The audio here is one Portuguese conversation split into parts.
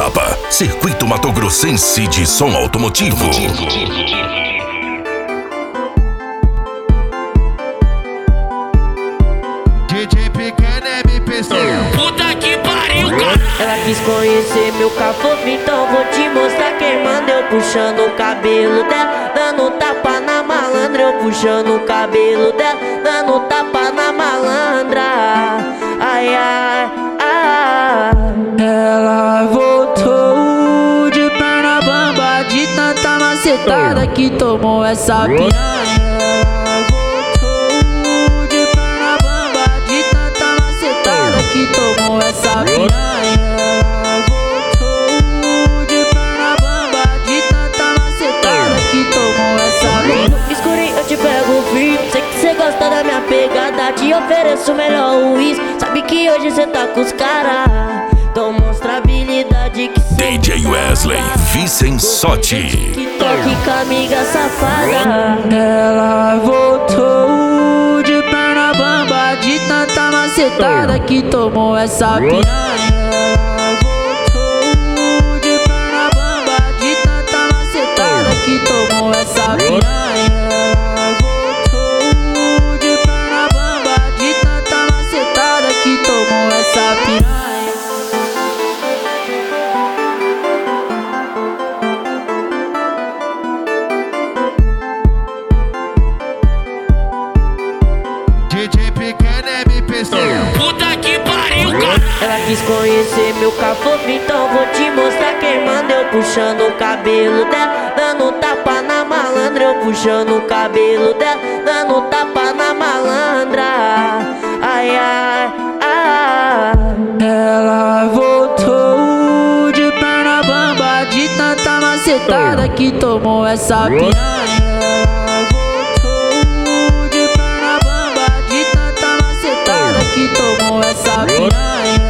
Etapa, Circuito Mato Grossense de som automotivo. DJ Pequeno MPC. Puta que pariu, cara. Ela quis conhecer meu cafofo, então vou te mostrar quem manda. Eu puxando o cabelo dela, dando tapa na malandra. Eu puxando o cabelo dela, dando tapa na malandra. Ai, ai, ai. Ela voltou de perna bamba, de tanta macetada que tomou essa piranha. Que tomou essa piranha. Voltou de perna bamba, de tanta macetada que tomou essa piranha. Escurinho, eu te pego firme, sei que cê gosta da minha pegada. Te ofereço o melhor uísque, sabe que hoje cê tá com os caras. Então mostra a habilidade que cê DJ Wesley Vicensotti. que toque com a amiga safada. Ela voltou de perna bamba, de tanta macetada que tomou essa piranha. Voltou de perna bamba, de tanta macetada que tomou essa piranha. Voltou de perna bamba, de tanta macetada que tomou essa piranha. DJ Pequeno MPC. Puta que pariu, cara. Ela quis conhecer meu cafofo, então vou te mostrar quem manda. Eu puxando o cabelo dela, dando tapa na malandra. Eu puxando o cabelo dela, dando tapa na malandra. Ai, ai, ai. Ela voltou de perna bamba, de tanta macetada que tomou essa piranha. Que tomou essa piranha.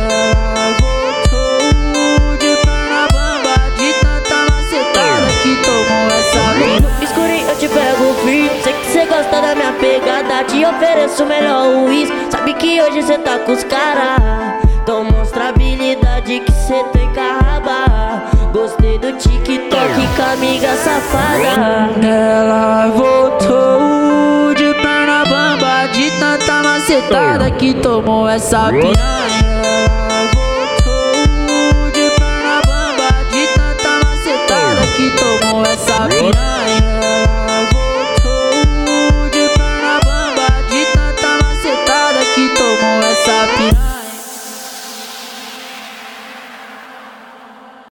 Voltou de perna bamba, de tanta macetada que tomou essa piranha. Escurinho, eu te pego firme, sei que cê gosta da minha pegada. Te ofereço o melhor uísque, sabe que hoje cê tá com os caras. Então mostra a habilidade que cê tem carraba. Gostei do TikTok com a amiga safada. Ela voltou de perna bamba, de tanta macetada que tomou essa piranha.